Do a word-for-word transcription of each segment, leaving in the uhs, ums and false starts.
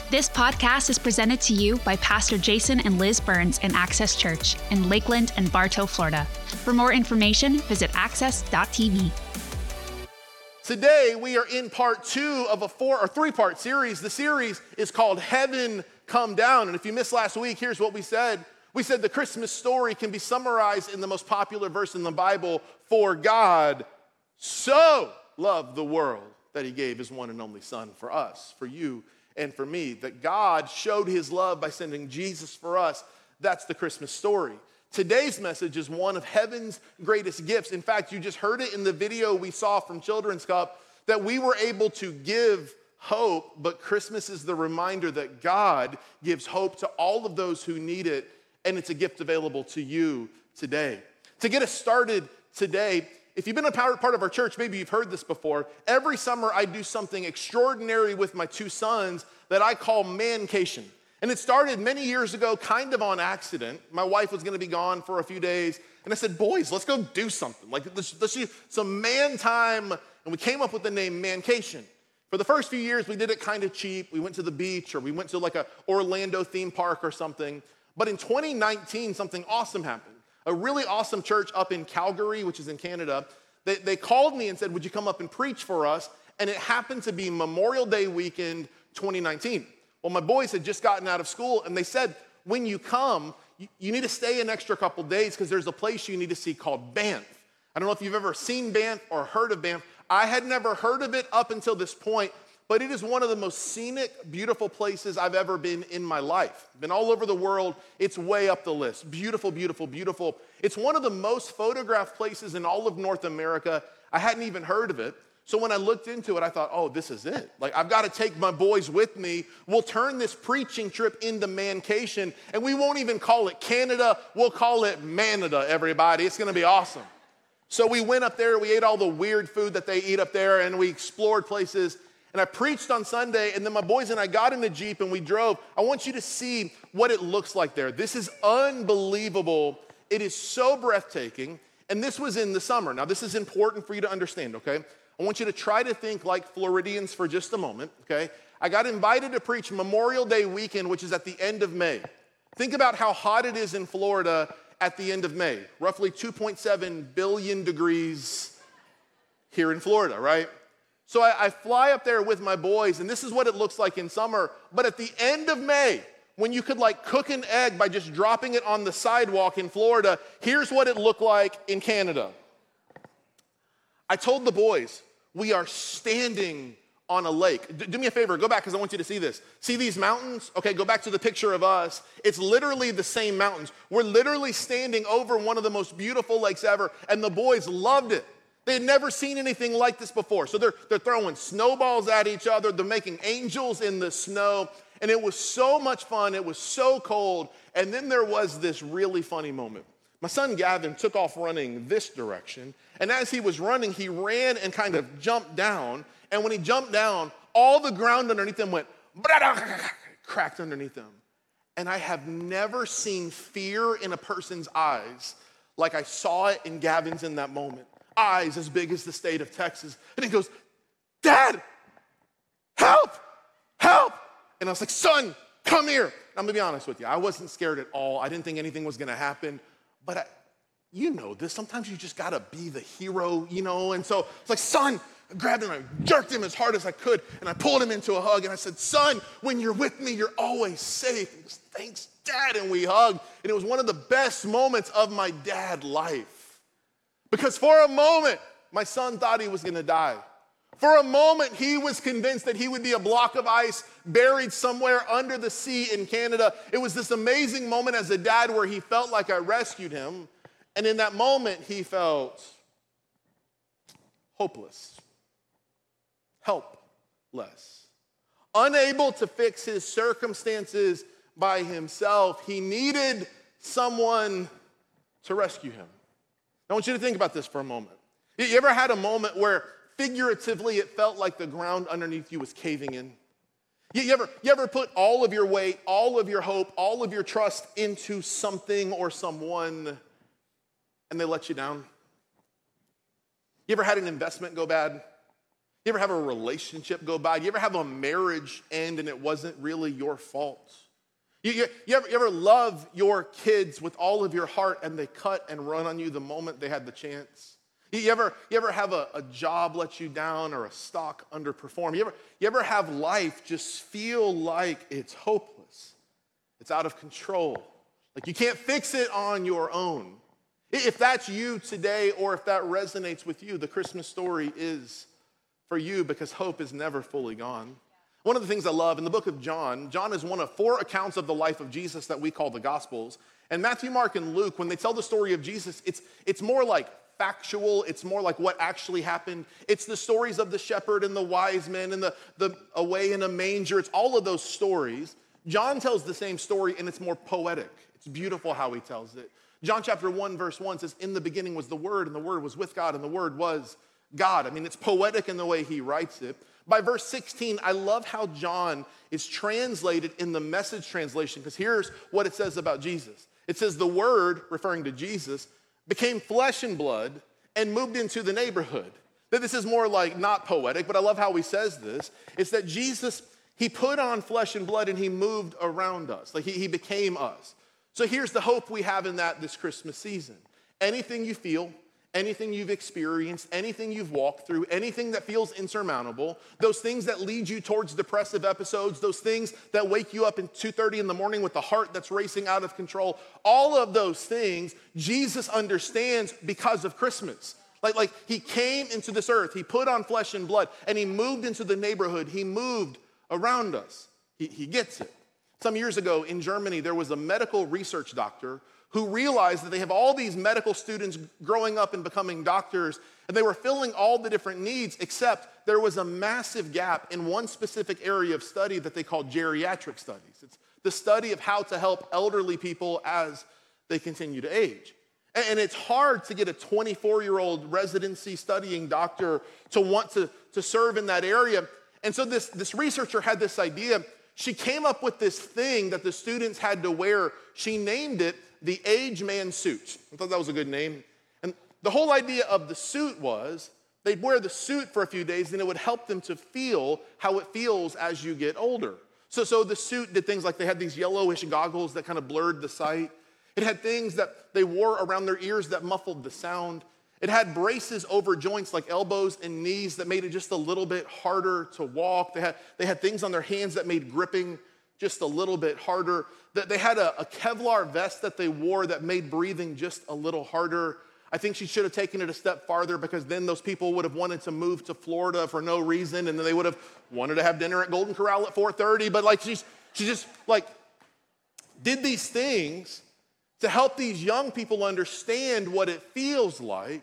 This podcast is presented to you by Pastor Jason and Liz Burns in Access Church in Lakeland and Bartow, Florida. For more information, visit access dot t v. Today, we are in part two of a four or three-part series. The series is called Heaven Come Down. And if you missed last week, here's what we said. We said the Christmas story can be summarized in the most popular verse in the Bible, for God so loved the world that he gave his one and only son for us, for you and for me. That God showed his love by sending Jesus for us. That's the Christmas story. Today's message is one of heaven's greatest gifts. In fact, you just heard it in the video we saw from Children's Cup, that we were able to give hope, but Christmas is the reminder that God gives hope to all of those who need it, and it's a gift available to you today. To get us started today, if you've been a part of our church, maybe you've heard this before. Every summer, I do something extraordinary with my two sons that I call mancation. And it started many years ago, kind of on accident. My wife was gonna be gone for a few days, and I said, boys, let's go do something. Like, let's, let's do some man time, and we came up with the name Mancation. For the first few years, we did it kind of cheap. We went to the beach, or we went to like a Orlando theme park or something. But in twenty nineteen, something awesome happened. A really awesome church up in Calgary, which is in Canada, they, they called me and said, would you come up and preach for us? And it happened to be Memorial Day weekend twenty nineteen. Well, my boys had just gotten out of school, and they said, when you come, you, you need to stay an extra couple days because there's a place you need to see called Banff. I don't know if you've ever seen Banff or heard of Banff. I had never heard of it up until this point, but it is one of the most scenic, beautiful places I've ever been in my life. Been all over the world. It's way up the list. Beautiful, beautiful, beautiful. It's one of the most photographed places in all of North America. I hadn't even heard of it. So when I looked into it, I thought, oh, this is it. Like, I've got to take my boys with me. We'll turn this preaching trip into mancation, and we won't even call it Canada. We'll call it Manada, everybody. It's going to be awesome. So we went up there. We ate all the weird food that they eat up there, and we explored places. And I preached on Sunday, and then my boys and I got in the Jeep, and we drove. I want you to see what it looks like there. This is unbelievable. It is so breathtaking, and this was in the summer. Now, this is important for you to understand, okay? I want you to try to think like Floridians for just a moment, okay? I got invited to preach Memorial Day weekend, which is at the end of May. Think about how hot it is in Florida at the end of May. Roughly two point seven billion degrees here in Florida, right? So I, I fly up there with my boys, and this is what it looks like in summer. But at the end of May, when you could like cook an egg by just dropping it on the sidewalk in Florida, here's what it looked like in Canada. I told the boys, we are standing on a lake. D- do me a favor, go back because I want you to see this. See these mountains? Okay, go back to the picture of us. It's literally the same mountains. We're literally standing over one of the most beautiful lakes ever, and the boys loved it. They had never seen anything like this before. So they're, they're throwing snowballs at each other. They're making angels in the snow. And it was so much fun. It was so cold. And then there was this really funny moment. My son Gavin took off running this direction. And as he was running, he ran and kind of jumped down. And when he jumped down, all the ground underneath him went, cracked underneath him. And I have never seen fear in a person's eyes like I saw it in Gavin's in that moment. Eyes as big as the state of Texas. And he goes, Dad, help, help. And I was like, son, come here. I'm gonna be honest with you. I wasn't scared at all. I didn't think anything was gonna happen. But I, you know this, sometimes you just gotta be the hero, you know? And so it's like, son, I grabbed him, I jerked him as hard as I could, and I pulled him into a hug, and I said, son, when you're with me, you're always safe. And he goes, thanks, Dad, and we hugged. And it was one of the best moments of my dad life. Because for a moment, my son thought he was gonna die. For a moment, he was convinced that he would be a block of ice buried somewhere under the sea in Canada. It was this amazing moment as a dad where he felt like I rescued him. And in that moment, he felt hopeless, helpless, unable to fix his circumstances by himself. He needed someone to rescue him. I want you to think about this for a moment. You ever had a moment where figuratively it felt like the ground underneath you was caving in? You ever, you ever put all of your weight, all of your hope, all of your trust into something or someone and they let you down? You ever had an investment go bad? You ever have a relationship go by? Do you ever have a marriage end and it wasn't really your fault? You, you, you, ever, you ever love your kids with all of your heart and they cut and run on you the moment they had the chance? You, you, ever, you ever have a, a job let you down or a stock underperform? You ever, you ever have life just feel like it's hopeless? It's out of control. Like you can't fix it on your own. If that's you today or if that resonates with you, the Christmas story is for you because hope is never fully gone. One of the things I love in the book of John, John is one of four accounts of the life of Jesus that we call the Gospels. And Matthew, Mark, and Luke, when they tell the story of Jesus, it's, it's more like factual. It's more like what actually happened. It's the stories of the shepherd and the wise men and the, the away in a manger. It's all of those stories. John tells the same story and it's more poetic. It's beautiful how he tells it. John chapter one, verse one says, in the beginning was the Word, and the Word was with God, and the Word was God. I mean, it's poetic in the way he writes it. By verse sixteen, I love how John is translated in the Message translation, because here's what it says about Jesus. It says, the Word, referring to Jesus, became flesh and blood and moved into the neighborhood. That this is more like not poetic, but I love how he says this. It's that Jesus, he put on flesh and blood and he moved around us. Like he, he became us. So here's the hope we have in that this Christmas season. Anything you feel, anything you've experienced, anything you've walked through, anything that feels insurmountable, those things that lead you towards depressive episodes, those things that wake you up at two thirty in the morning with a heart that's racing out of control, all of those things Jesus understands because of Christmas. Like, like he came into this earth, he put on flesh and blood, and he moved into the neighborhood, he moved around us. He, he gets it. Some years ago in Germany, there was a medical research doctor who realized that they have all these medical students growing up and becoming doctors, and they were filling all the different needs, except there was a massive gap in one specific area of study that they called geriatric studies. It's the study of how to help elderly people as they continue to age. And it's hard to get a twenty-four-year-old residency studying doctor to want to, to serve in that area. And so this, this researcher had this idea. She came up with this thing that the students had to wear. She named it the Age Man Suit. I thought that was a good name. And the whole idea of the suit was they'd wear the suit for a few days and it would help them to feel how it feels as you get older. So, so the suit did things like they had these yellowish goggles that kind of blurred the sight. It had things that they wore around their ears that muffled the sound. It had braces over joints like elbows and knees that made it just a little bit harder to walk. They had, they had things on their hands that made gripping just a little bit harder. They had a, a Kevlar vest that they wore that made breathing just a little harder. I think she should have taken it a step farther because then those people would have wanted to move to Florida for no reason, and then they would have wanted to have dinner at Golden Corral at four thirty. But like she's, she just like did these things to help these young people understand what it feels like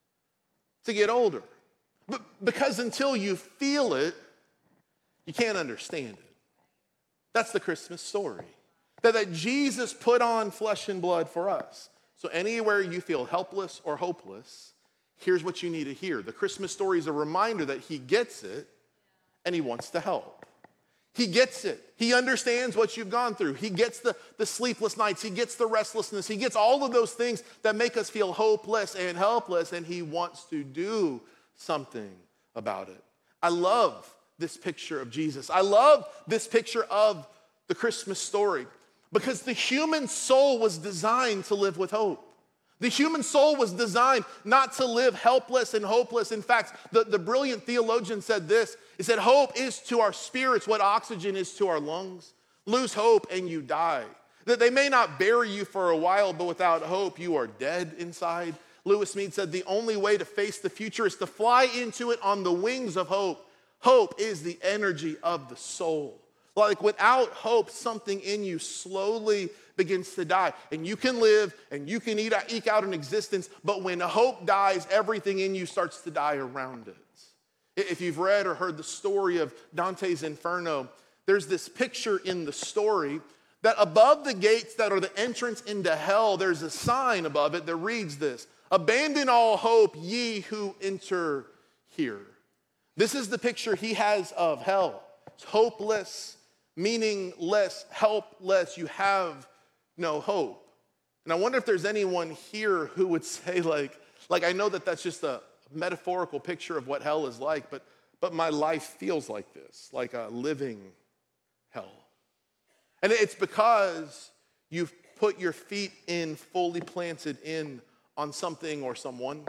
to get older. But because until you feel it, you can't understand it. That's the Christmas story. That, that Jesus put on flesh and blood for us. So anywhere you feel helpless or hopeless, here's what you need to hear. The Christmas story is a reminder that he gets it and he wants to help. He gets it. He understands what you've gone through. He gets the, the sleepless nights. He gets the restlessness. He gets all of those things that make us feel hopeless and helpless, and he wants to do something about it. I love this picture of Jesus. I love this picture of the Christmas story because the human soul was designed to live with hope. The human soul was designed not to live helpless and hopeless. In fact, the, the brilliant theologian said this. He said, hope is to our spirits what oxygen is to our lungs. Lose hope and you die. That they may not bury you for a while, but without hope, you are dead inside. Lewis Mead said, the only way to face the future is to fly into it on the wings of hope. Hope is the energy of the soul. Like without hope, something in you slowly begins to die. And you can live and you can eat, eke out an existence, but when hope dies, everything in you starts to die around it. If you've read or heard the story of Dante's Inferno, there's this picture in the story that above the gates that are the entrance into hell, there's a sign above it that reads this: abandon all hope, ye who enter here. This is the picture he has of hell. It's hopeless, meaningless, helpless. You have no hope. And I wonder if there's anyone here who would say like, like I know that that's just a metaphorical picture of what hell is like, but, but my life feels like this, like a living hell. And it's because you've put your feet in, fully planted in on something or someone.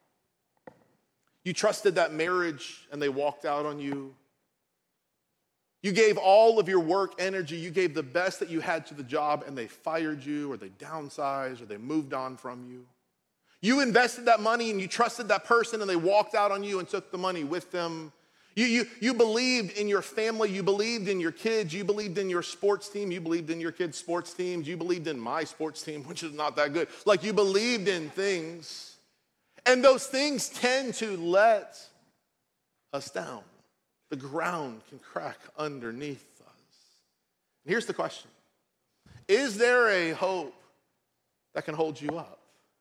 You trusted that marriage and they walked out on you. You gave all of your work energy, you gave the best that you had to the job and they fired you or they downsized or they moved on from you. You invested that money and you trusted that person and they walked out on you and took the money with them. You, you, you believed in your family, you believed in your kids, you believed in your sports team, you believed in your kids' sports teams, you believed in my sports team, which is not that good. Like you believed in things. And those things tend to let us down. The ground can crack underneath us. And here's the question. Is there a hope that can hold you up?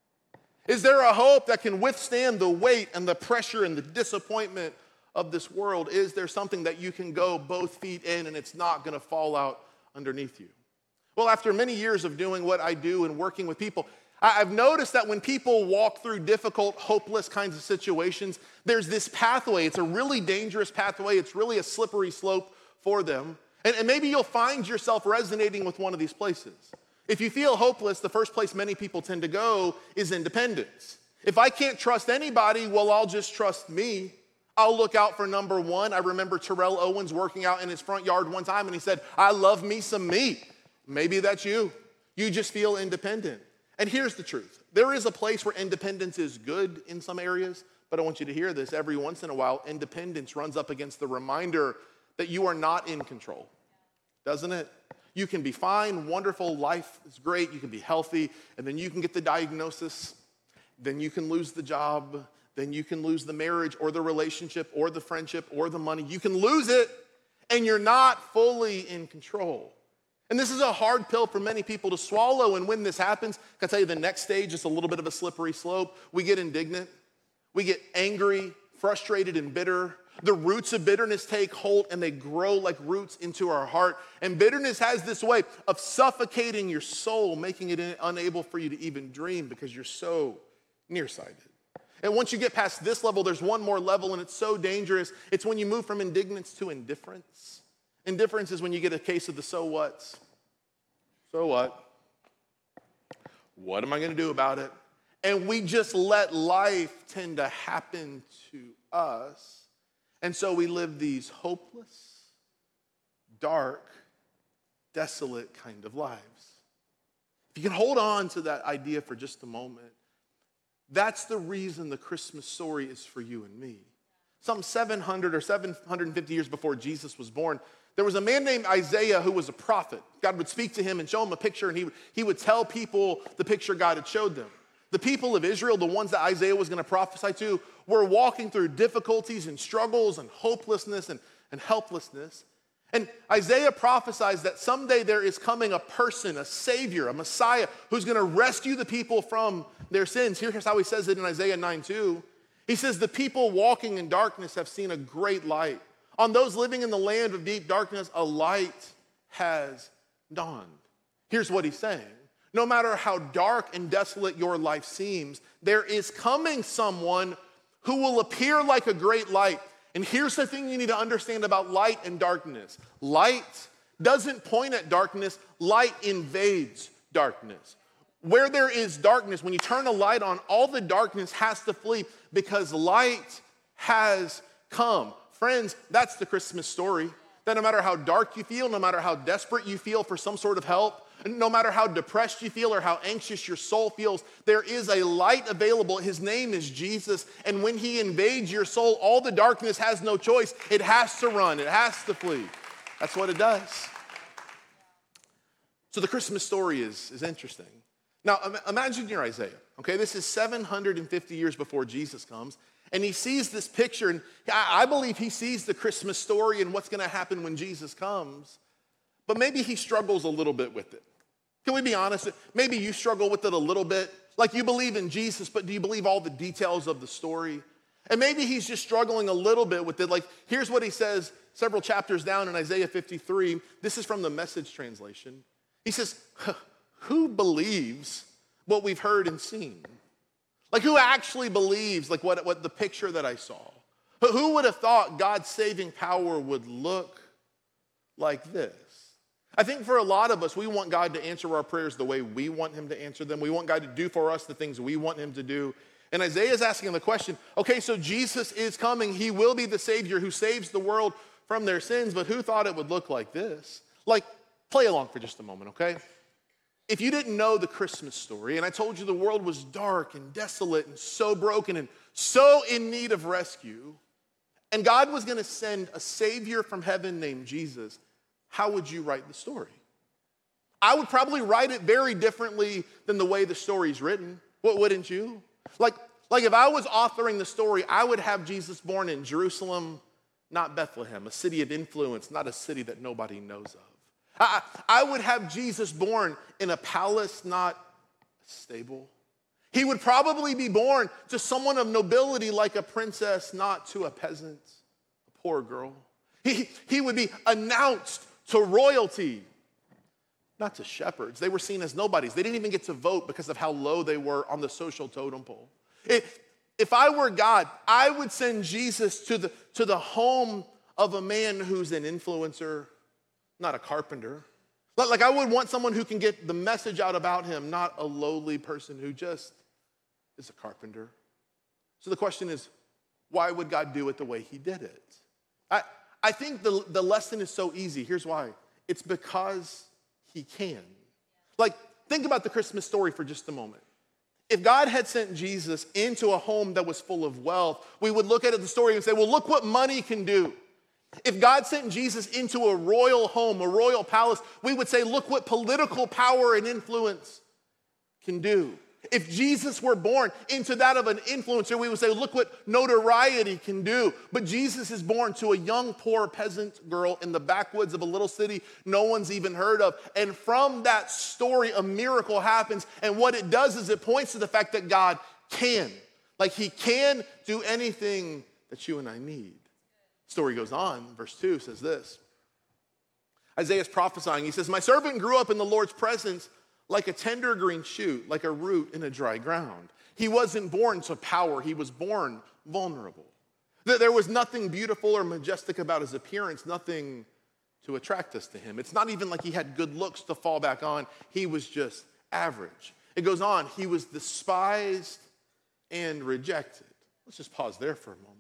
Is there a hope that can withstand the weight and the pressure and the disappointment of this world? Is there something that you can go both feet in and it's not going to fall out underneath you? Well, after many years of doing what I do and working with people, I've noticed that when people walk through difficult, hopeless kinds of situations, there's this pathway. It's a really dangerous pathway. It's really a slippery slope for them. And, and maybe you'll find yourself resonating with one of these places. If you feel hopeless, the first place many people tend to go is independence. If I can't trust anybody, well, I'll just trust me. I'll look out for number one. I remember Terrell Owens working out in his front yard one time and he said, I love me some me. Maybe that's you. You just feel independent. And here's the truth. There is a place where independence is good in some areas, but I want you to hear this. Every once in a while, independence runs up against the reminder that you are not in control, doesn't it? You can be fine, wonderful, life is great, you can be healthy, and then you can get the diagnosis, then you can lose the job, then you can lose the marriage or the relationship or the friendship or the money. You can lose it, and you're not fully in control. And this is a hard pill for many people to swallow, and when this happens, I can tell you the next stage is a little bit of a slippery slope. We get indignant, we get angry, frustrated, and bitter. The roots of bitterness take hold and they grow like roots into our heart. And bitterness has this way of suffocating your soul, making it unable for you to even dream because you're so nearsighted. And once you get past this level, there's one more level and it's so dangerous. It's when you move from indignance to indifference. Indifference is when you get a case of the so whats. So what? What am I going to do about it? And we just let life tend to happen to us. And so we live these hopeless, dark, desolate kind of lives. If you can hold on to that idea for just a moment, that's the reason the Christmas story is for you and me. Some seven hundred or seven hundred fifty years before Jesus was born, there was a man named Isaiah who was a prophet. God would speak to him and show him a picture, and he, he would tell people the picture God had showed them. The people of Israel, the ones that Isaiah was going to prophesy to, were walking through difficulties and struggles and hopelessness and, and helplessness. And Isaiah prophesies that someday there is coming a person, a savior, a Messiah, who's going to rescue the people from their sins. Here's how he says it in Isaiah nine two. He says, the people walking in darkness have seen a great light. On those living in the land of deep darkness, a light has dawned. Here's what he's saying. No matter how dark and desolate your life seems, there is coming someone who will appear like a great light. And here's the thing you need to understand about light and darkness. Light doesn't point at darkness. Light invades darkness. Where there is darkness, when you turn a light on, all the darkness has to flee because light has come. Friends, that's the Christmas story. That no matter how dark you feel, no matter how desperate you feel for some sort of help, no matter how depressed you feel or how anxious your soul feels, there is a light available. His name is Jesus. And when he invades your soul, all the darkness has no choice. It has to run. It has to flee. That's what it does. So the Christmas story is, is interesting. Now, imagine you're Isaiah. Okay, this is seven hundred fifty years before Jesus comes. And he sees this picture, and I believe he sees the Christmas story and what's going to happen when Jesus comes. But maybe he struggles a little bit with it. Can we be honest? Maybe you struggle with it a little bit. Like you believe in Jesus, but do you believe all the details of the story? And maybe he's just struggling a little bit with it. Like here's what he says several chapters down in Isaiah fifty-three. This is from the Message translation. He says, who believes what we've heard and seen? Like who actually believes like what, what the picture that I saw? But who would have thought God's saving power would look like this? I think for a lot of us, we want God to answer our prayers the way we want him to answer them. We want God to do for us the things we want him to do. And Isaiah is asking the question, okay, so Jesus is coming. He will be the Savior who saves the world from their sins, but who thought it would look like this? Like, play along for just a moment, okay? If you didn't know the Christmas story, and I told you the world was dark and desolate and so broken and so in need of rescue, and God was gonna send a Savior from heaven named Jesus, how would you write the story? I would probably write it very differently than the way the story's written. What wouldn't you? Like, like if I was authoring the story, I would have Jesus born in Jerusalem, not Bethlehem, a city of influence, not a city that nobody knows of. I, I would have Jesus born in a palace, not a stable. He would probably be born to someone of nobility like a princess, not to a peasant, a poor girl. He, he would be announced to royalty, not to shepherds. They were seen as nobodies. They didn't even get to vote because of how low they were on the social totem pole. If, if I were God, I would send Jesus to the, to the home of a man who's an influencer, not a carpenter. Like I would want someone who can get the message out about him, not a lowly person who just is a carpenter. So the question is, why would God do it the way he did it? I, I think the, the lesson is so easy. Here's why. It's because he can. Like, think about the Christmas story for just a moment. If God had sent Jesus into a home that was full of wealth, we would look at the story and say, well, look what money can do. If God sent Jesus into a royal home, a royal palace, we would say, look what political power and influence can do. If Jesus were born into that of an influencer, we would say, look what notoriety can do. But Jesus is born to a young, poor peasant girl in the backwoods of a little city no one's even heard of. And from that story, a miracle happens. And what it does is it points to the fact that God can. Like he can do anything that you and I need. Story goes on, verse two says this. Isaiah's prophesying. He says, my servant grew up in the Lord's presence like a tender green shoot, like a root in a dry ground. He wasn't born to power. He was born vulnerable. There was nothing beautiful or majestic about his appearance, nothing to attract us to him. It's not even like he had good looks to fall back on. He was just average. It goes on. He was despised and rejected. Let's just pause there for a moment.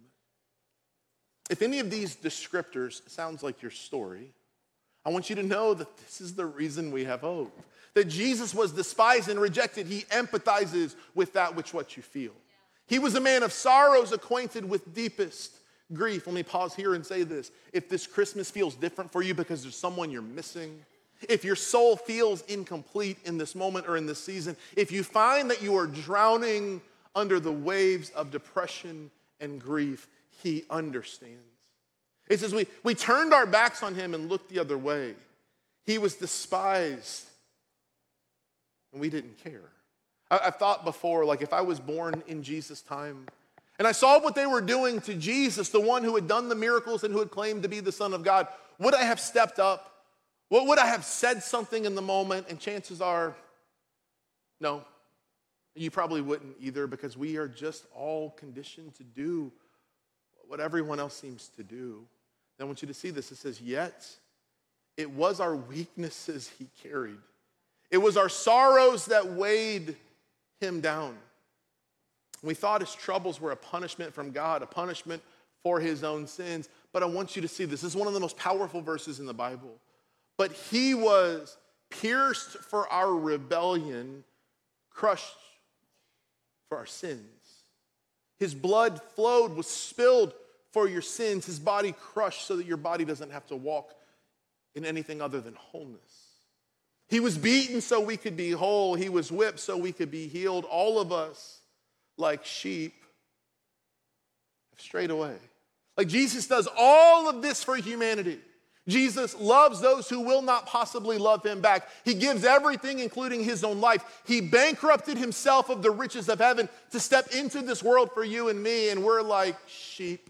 If any of these descriptors sounds like your story, I want you to know that this is the reason we have hope. That Jesus was despised and rejected. He empathizes with that which what you feel. He was a man of sorrows, acquainted with deepest grief. Let me pause here and say this. If this Christmas feels different for you because there's someone you're missing, if your soul feels incomplete in this moment or in this season, if you find that you are drowning under the waves of depression and grief, he understands. It says we, we turned our backs on him and looked the other way. He was despised and we didn't care. I, I've thought before, like if I was born in Jesus' time and I saw what they were doing to Jesus, the one who had done the miracles and who had claimed to be the Son of God, would I have stepped up? What would I have said something in the moment? And chances are, no. You probably wouldn't either, because we are just all conditioned to do what everyone else seems to do. I want you to see this. It says, yet it was our weaknesses he carried. It was our sorrows that weighed him down. We thought his troubles were a punishment from God, a punishment for his own sins. But I want you to see this. This is one of the most powerful verses in the Bible. But he was pierced for our rebellion, crushed for our sins. His blood flowed, was spilled for your sins. His body crushed so that your body doesn't have to walk in anything other than wholeness. He was beaten so we could be whole. He was whipped so we could be healed. All of us, like sheep, have strayed away. Like Jesus does all of this for humanity. Jesus loves those who will not possibly love him back. He gives everything, including his own life. He bankrupted himself of the riches of heaven to step into this world for you and me, and we're like sheep,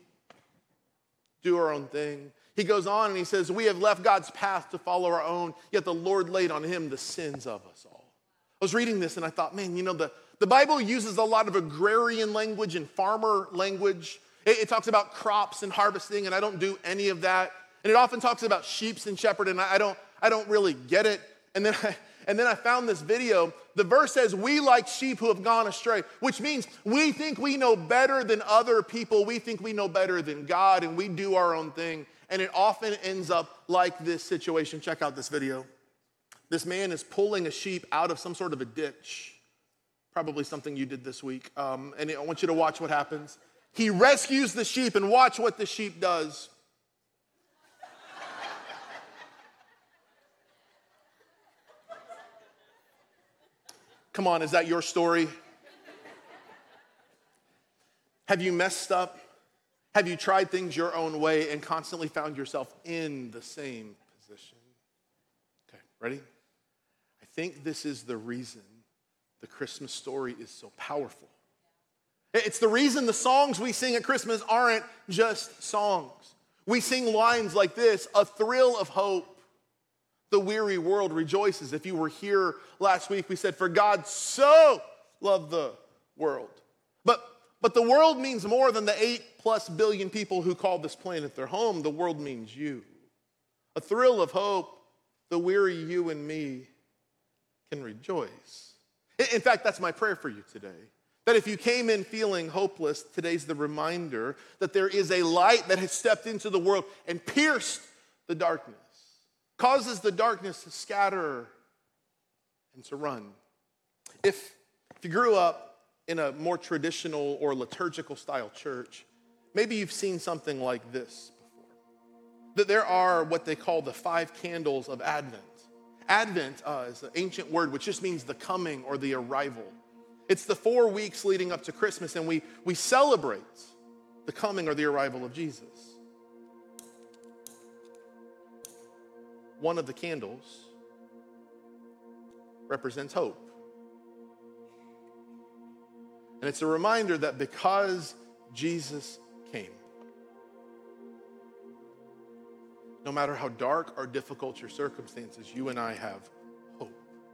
do our own thing. He goes on and he says, we have left God's path to follow our own, yet the Lord laid on him the sins of us all. I was reading this and I thought, man, you know, the, the Bible uses a lot of agrarian language and farmer language. It, it talks about crops and harvesting, and I don't do any of that. And it often talks about sheep and shepherd, and I, I don't I don't really get it. And then I, and then I found this video. The verse says, we like sheep who have gone astray, which means we think we know better than other people. We think we know better than God, and we do our own thing. And it often ends up like this situation. Check out this video. This man is pulling a sheep out of some sort of a ditch, probably something you did this week. Um, and I want you to watch what happens. He rescues the sheep, and watch what the sheep does. Come on, is that your story? Have you messed up? Have you tried things your own way and constantly found yourself in the same position? Okay, ready? I think this is the reason the Christmas story is so powerful. It's the reason the songs we sing at Christmas aren't just songs. We sing lines like this, a thrill of hope. The weary world rejoices. If you were here last week, we said, for God so loved the world. But, but the world means more than the eight plus billion people who call this planet their home. The world means you. A thrill of hope, the weary you and me can rejoice. In fact, that's my prayer for you today. That if you came in feeling hopeless, today's the reminder that there is a light that has stepped into the world and pierced the darkness. Causes the darkness to scatter and to run. If, if you grew up in a more traditional or liturgical style church, maybe you've seen something like this before. That there are what they call the five candles of Advent. Advent uh, is an ancient word which just means the coming or the arrival. It's the four weeks leading up to Christmas, and we, we celebrate the coming or the arrival of Jesus. One of the candles represents hope. And it's a reminder that because Jesus came, no matter how dark or difficult your circumstances, you and I have hope.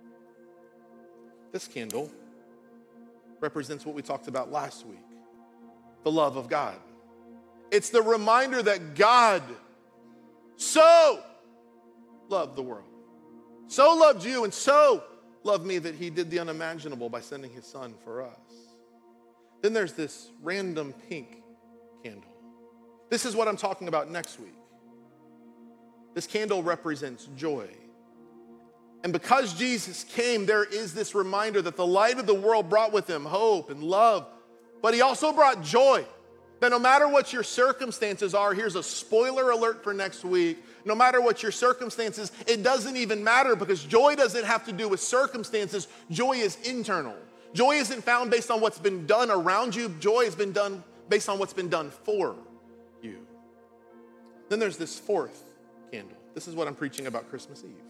This candle represents what we talked about last week, the love of God. It's the reminder that God so loved the world, so loved you, and so loved me that he did the unimaginable by sending his son for us. Then there's this random pink candle. This is what I'm talking about next week. This candle represents joy. And because Jesus came, there is this reminder that the light of the world brought with him hope and love, but he also brought joy. That no matter what your circumstances are, here's a spoiler alert for next week. No matter what your circumstances, it doesn't even matter because joy doesn't have to do with circumstances. Joy is internal. Joy isn't found based on what's been done around you. Joy has been done based on what's been done for you. Then there's this fourth candle. This is what I'm preaching about Christmas Eve.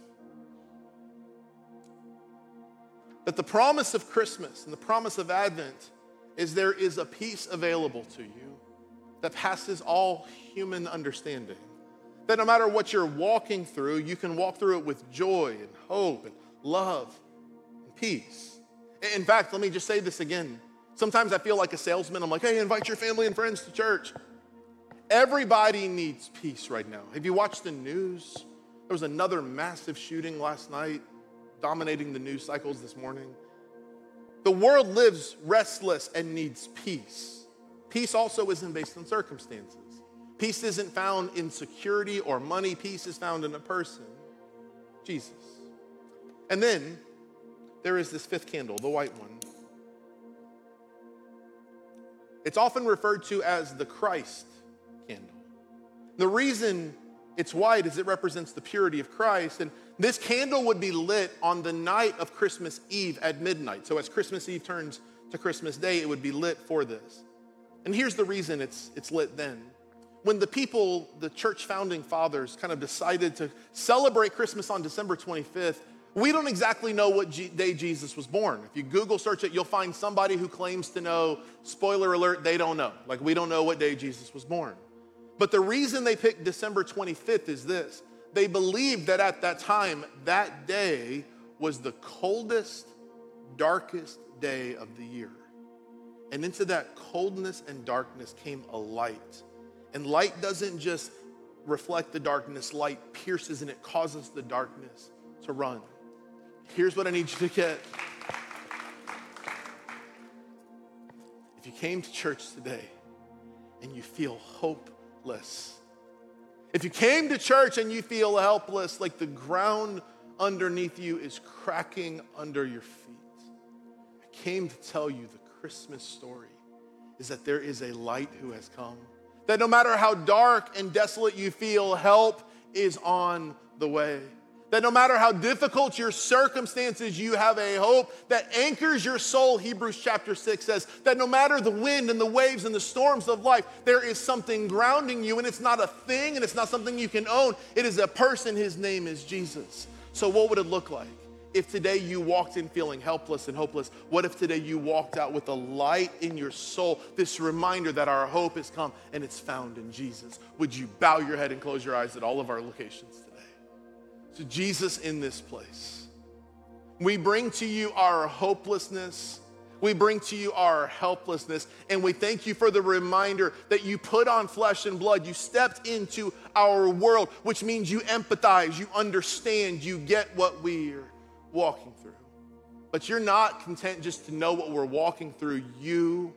That the promise of Christmas and the promise of Advent is there is a peace available to you that passes all human understanding. That no matter what you're walking through, you can walk through it with joy and hope and love and peace. In fact, let me just say this again. Sometimes I feel like a salesman. I'm like, hey, invite your family and friends to church. Everybody needs peace right now. Have you watched the news? There was another massive shooting last night, dominating the news cycles this morning. The world lives restless and needs peace. Peace also isn't based on circumstances. Peace isn't found in security or money. Peace is found in a person, Jesus. And then there is this fifth candle, the white one. It's often referred to as the Christ candle. The reason it's white is it represents the purity of Christ. And this candle would be lit on the night of Christmas Eve at midnight. So as Christmas Eve turns to Christmas Day, it would be lit for this. And here's the reason it's, it's lit then. When the people, the church founding fathers, kind of decided to celebrate Christmas on December twenty-fifth, we don't exactly know what G- day Jesus was born. If you Google search it, you'll find somebody who claims to know. Spoiler alert, they don't know. Like, we don't know what day Jesus was born. But the reason they picked December twenty-fifth is this. They believed that at that time, that day was the coldest, darkest day of the year. And into that coldness and darkness came a light. And light doesn't just reflect the darkness, light pierces and it causes the darkness to run. Here's what I need you to get. If you came to church today and you feel hopeless, if you came to church and you feel helpless, like the ground underneath you is cracking under your feet, I came to tell you the Christmas story is that there is a light who has come. That no matter how dark and desolate you feel, help is on the way. That no matter how difficult your circumstances, you have a hope that anchors your soul. Hebrews chapter six says that no matter the wind and the waves and the storms of life, there is something grounding you, and it's not a thing and it's not something you can own. It is a person. His name is Jesus. So what would it look like if today you walked in feeling helpless and hopeless? What if today you walked out with a light in your soul, this reminder that our hope has come and it's found in Jesus? Would you bow your head and close your eyes at all of our locations today? So Jesus, in this place, we bring to you our hopelessness. We bring to you our helplessness, and we thank you for the reminder that you put on flesh and blood. You stepped into our world, which means you empathize, you understand, you get what we're walking through. But you're not content just to know what we're walking through. You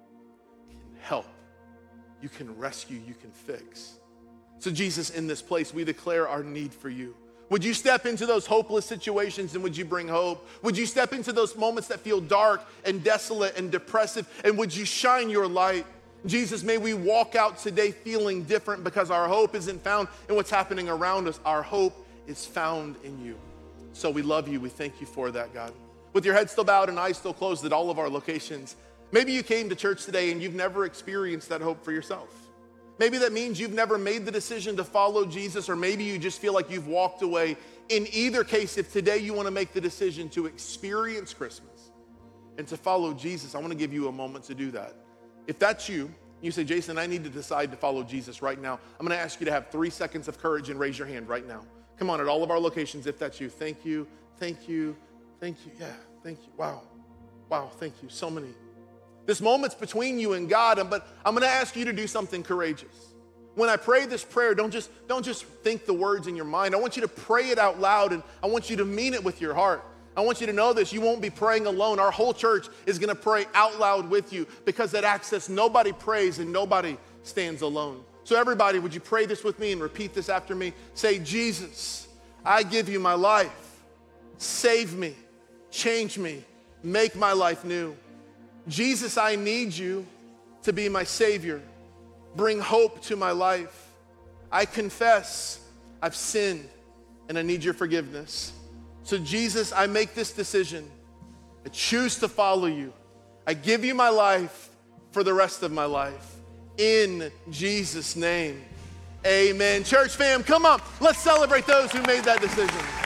can help, you can rescue, you can fix. So Jesus, in this place, we declare our need for you. Would you step into those hopeless situations and would you bring hope? Would you step into those moments that feel dark and desolate and depressive, and would you shine your light? Jesus, may we walk out today feeling different because our hope isn't found in what's happening around us. Our hope is found in you. So we love you. We thank you for that, God. With your head still bowed and eyes still closed at all of our locations, maybe you came to church today and you've never experienced that hope for yourself. Maybe that means you've never made the decision to follow Jesus, or maybe you just feel like you've walked away. In either case, if today you want to make the decision to experience Christmas and to follow Jesus, I want to give you a moment to do that. If that's you, you say, Jason, I need to decide to follow Jesus right now. I'm going to ask you to have three seconds of courage and raise your hand right now. Come on, at all of our locations, if that's you. Thank you, thank you, thank you. Yeah, thank you. Wow, wow, thank you. So many. This moment's between you and God, but I'm gonna ask you to do something courageous. When I pray this prayer, don't just, don't just think the words in your mind. I want you to pray it out loud, and I want you to mean it with your heart. I want you to know this, you won't be praying alone. Our whole church is gonna pray out loud with you, because at Access, nobody prays and nobody stands alone. So everybody, would you pray this with me and repeat this after me? Say, Jesus, I give you my life. Save me, change me, make my life new. Jesus, I need you to be my Savior. Bring hope to my life. I confess I've sinned and I need your forgiveness. So Jesus, I make this decision. I choose to follow you. I give you my life for the rest of my life. In Jesus' name, amen. Church fam, come on. Let's celebrate those who made that decision.